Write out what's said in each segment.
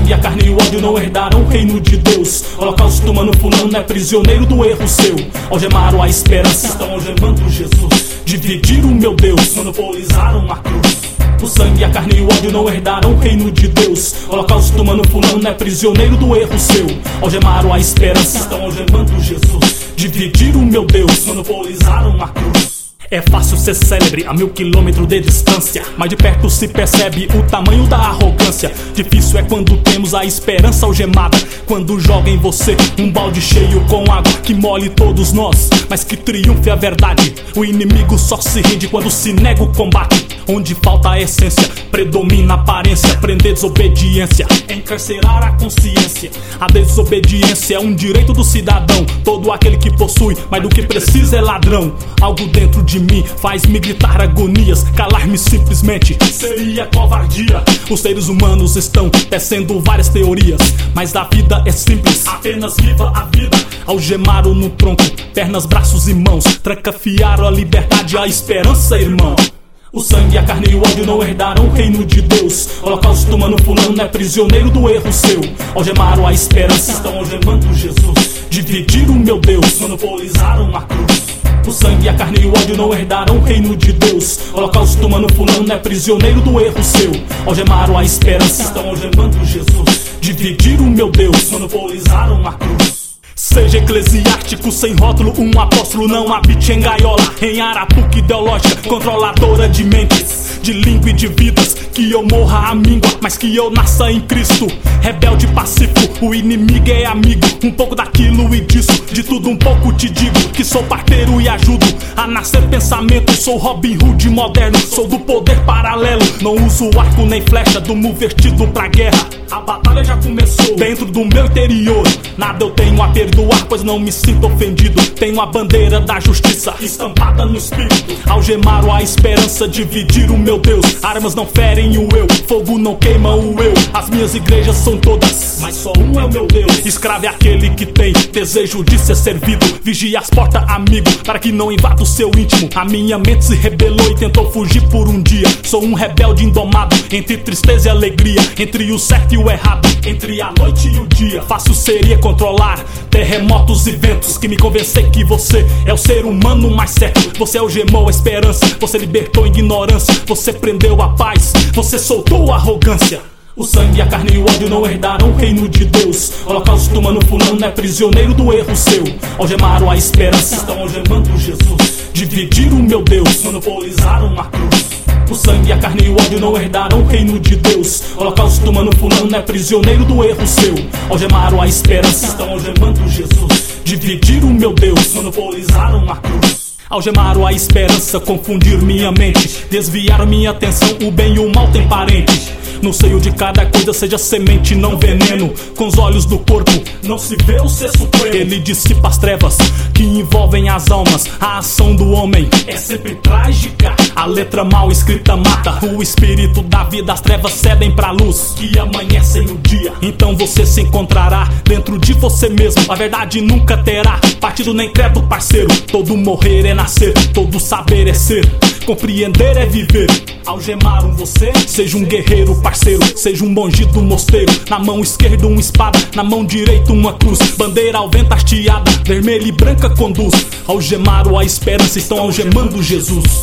sangue, a carne e o ódio não herdaram o reino de Deus. Holocausto humano, fulano é prisioneiro do erro seu. Algemaram a esperança, estão algemando Jesus. Dividiram o meu Deus, monopolizaram a cruz. O sangue, a carne e o ódio não herdaram o reino de Deus. Holocausto humano, fulano é prisioneiro do erro seu. Algemaram a esperança, estão algemando Jesus. Dividiram o meu Deus, monopolizaram a cruz. É fácil ser célebre a 1000 quilômetros de distância, mas de perto se percebe o tamanho da arrogância. Difícil é quando temos a esperança algemada, quando joga em você um balde cheio com água que molhe todos nós, mas que triunfe a verdade. O inimigo só se rende quando se nega o combate. Onde falta a essência, predomina a aparência. Prender desobediência, encarcerar a consciência. A desobediência é um direito do cidadão. Todo aquele que possui mais do que precisa é ladrão. Algo dentro de mim faz-me gritar agonias. Calar-me simplesmente seria covardia. Os seres humanos estão tecendo várias teorias, mas a vida é simples, apenas viva a vida. Algemaram no tronco, pernas, braços e mãos. Trancafiaram a liberdade, a esperança, irmão. O sangue, a carne e o ódio não herdaram o reino de Deus. Holocausto humano, fulano é prisioneiro do erro seu. Algemaram a esperança, estão algemando Jesus. Dividiram o meu Deus, monopolizaram a cruz. O sangue, a carne e o ódio não herdaram o reino de Deus. Holocausto humano, fulano é prisioneiro do erro seu. Algemaram a esperança, estão algemando Jesus. Dividiram o meu Deus, monopolizaram a cruz. Seja eclesiástico sem rótulo, um apóstolo, não habite em gaiola, em arapuca ideológica, controladora de mentes, de língua e de vidas. Que eu morra à míngua, mas que eu nasça em Cristo. Rebelde pacífico, o inimigo é amigo. Um pouco daquilo e disso, de tudo um pouco te digo. Que sou parteiro e ajudo a nascer pensamento. Sou Robin Hood moderno, sou do poder paralelo. Não uso arco nem flecha, durmo vestido pra guerra. A batalha já começou dentro do meu interior. Nada eu tenho a perdoar, pois não me sinto ofendido. Tenho a bandeira da justiça estampada no espírito. Algemaram a esperança, dividir o meu Deus. Armas não ferem o eu, fogo não queima o eu. As minhas igrejas são todas, mas só um é o meu Deus. Escravo é aquele que tem desejo de ser servido. Vigia as portas, amigo, para que não invada o seu íntimo. A minha mente se rebelou e tentou fugir por um dia. Sou um rebelde indomado, entre tristeza e alegria, entre o certo e o errado, entre a noite e o dia. Fácil seria controlar terremotos e ventos, que me convencer que você é o ser humano mais certo. Você algemou a esperança, você libertou a ignorância, você prendeu a paz, você soltou a arrogância. O sangue, a carne e o ódio não herdaram o reino de Deus. Holocausto humano, fulano é prisioneiro do erro seu. Algemaram a esperança, estão algemando Jesus. Dividiram o meu Deus, monopolizaram a cruz. O sangue, a carne e o ódio não herdaram o reino de Deus. Holocausto humano, fulano é prisioneiro do erro seu. Algemaram a esperança, estão algemando Jesus. Dividiram o meu Deus, monopolizaram a cruz. Algemaram a esperança, confundir minha mente. Desviaram minha atenção, o bem e o mal tem parente. No seio de cada coisa seja semente, não veneno. Com os olhos do corpo não se vê o ser supremo. Ele dissipa as trevas que envolvem as almas. A ação do homem é sempre trágica. A letra mal escrita mata o espírito da vida. As trevas cedem pra luz que amanhecem o dia. Então você se encontrará dentro de você mesmo. A verdade nunca terá partido nem credo, parceiro. Todo morrer é nascer, todo saber é ser. Compreender é viver. Algemaram você? Seja um guerreiro, parceiro. Seja um monge do mosteiro. Na mão esquerda uma espada, na mão direita uma cruz. Bandeira ao vento hasteada, vermelha e branca conduz. Algemaram a esperança, estão algemando Jesus.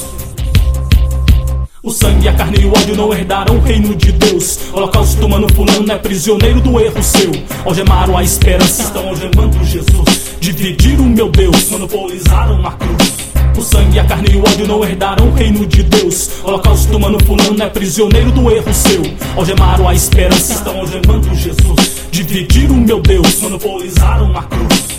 O sangue, a carne e o ódio não herdaram o reino de Deus. Holocausto humano, fulano é prisioneiro do erro seu. Algemaram a esperança, estão algemando Jesus. Dividiram o meu Deus, monopolizaram a cruz. O sangue, a carne e o ódio não herdaram o reino de Deus. Holocausto humano, fulano é prisioneiro do erro seu. Algemaram a esperança, estão algemando Jesus. Dividiram o meu Deus, monopolizaram a cruz.